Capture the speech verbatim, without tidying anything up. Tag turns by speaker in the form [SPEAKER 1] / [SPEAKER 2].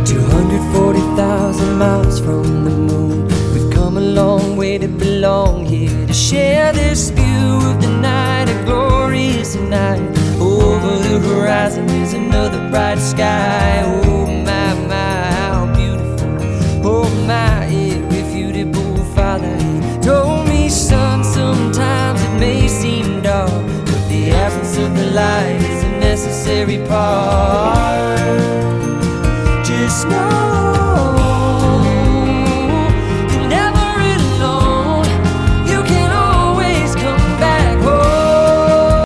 [SPEAKER 1] two hundred forty thousand miles from the moon, we've come a long way to belong here, to share this view of the night, a glorious night. Over the horizon is another bright sky. Oh my, my, how beautiful. Oh my, irrefutable Father. He told me, son, sometimes it may seem dark, but the absence of the light is a necessary part. Just know